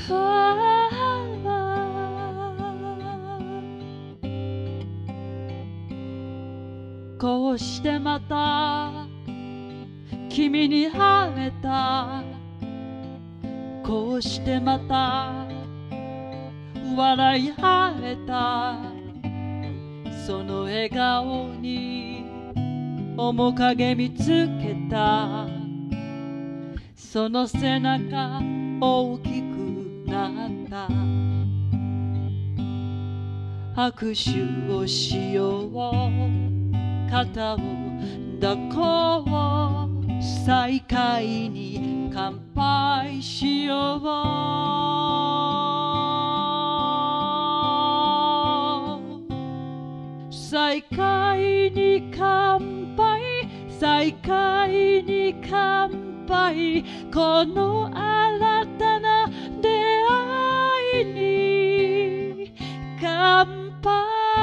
こうしてまた君に会えた。こうしてまた笑い合えた。その笑顔に面影見つけた。その背中大きくなった。握手をしよう、肩を抱こう、再会に乾杯しよう。再会に乾杯、再会に乾杯、この新たな出会いに乾杯。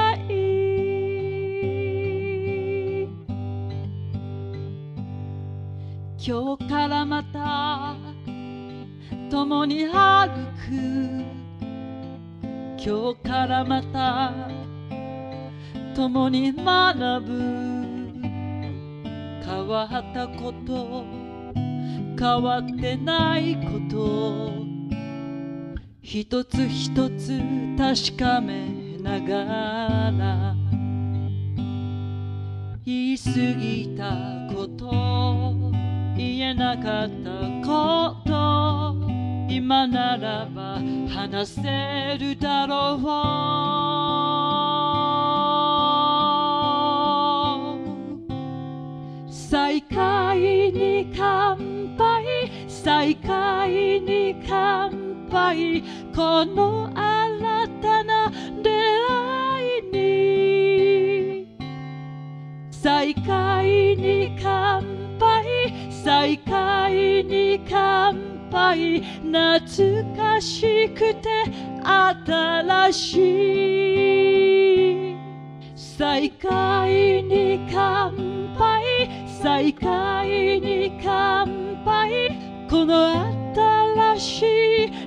今日からまた共に歩く。今日からまた共に学ぶ。変わったこと、変わってないこと、一つ一つ確かめながら、言い過ぎたこと、言えなかったこと、今ならば話せるだろう。再会に乾杯、再会に乾杯、この新たな出会いに。再会に乾杯、再会に乾杯、懐かしくて新しい。再会に乾杯、再会に乾杯、この新しい